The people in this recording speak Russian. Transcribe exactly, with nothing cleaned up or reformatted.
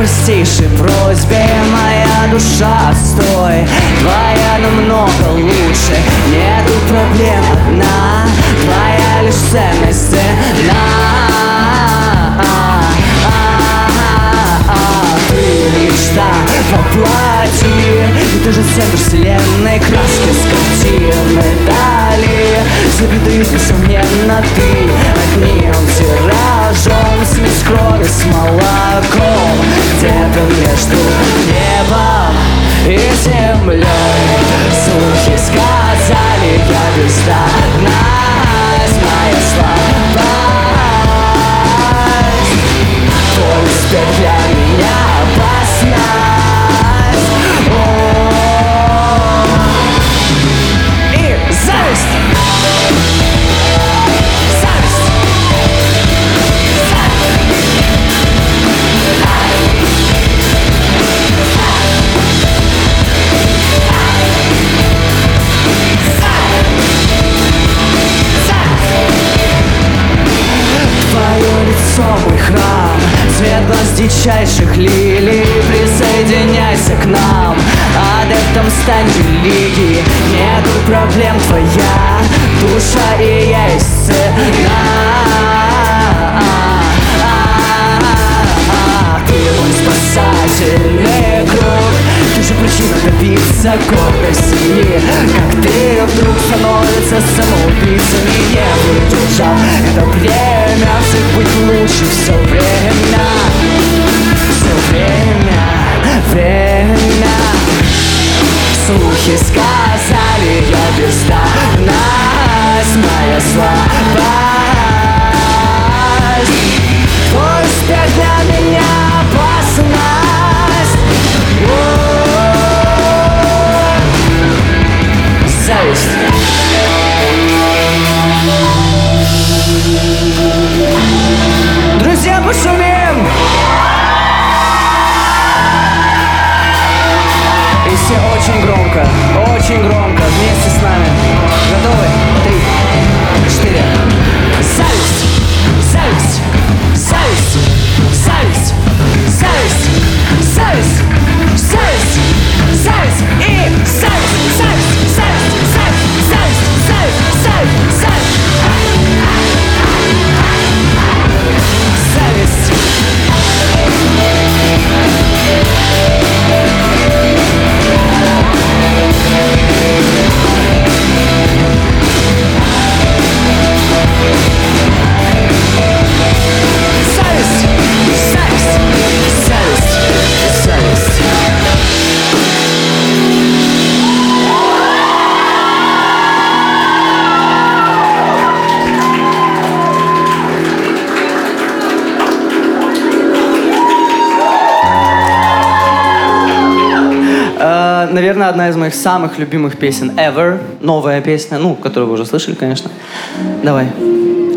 простейшей просьбе моя душа отстой. Твоя намного лучше, нету проблем одна, твоя лишь ценность цена. Ты мечта воплоти, и ты же центр вселенной, краски с картины дали запятых, несомненно, ты одним тиражом смесь крови с молоком где-то между небом и землей. Слухи сказали, я бездна, моя слабость. Твой успех для меня опасность. И зависть. Мой храм, цвет глаз дичайших лилий, присоединяйся к нам, адептом стань религии. Нету проблем, твоя душа и есть цена. Ты мой спасательный круг, ты же причина добиться гордой семьи. Как ты вдруг становится самоубийцами, не выдержал это время, всех быть лучше все время, все время, время. Слухи сказали, я бездарность, моя слабость. Твой успех для меня опасность. Зависть. Друзья, пошумим! И все очень громко, очень громко, вместе с нами. Готовы? Три, четыре. Зависть! Зависть! Зависть! Зависть! Зависть! Зависть! Зависть! Зависть! И зависть! Зависть! Зависть! Зависть! Зависть! Зависть! Зависть! Зависть! Зависть. Наверное, одна из моих самых любимых песен ever. Новая песня, ну, которую вы уже слышали, конечно. Давай.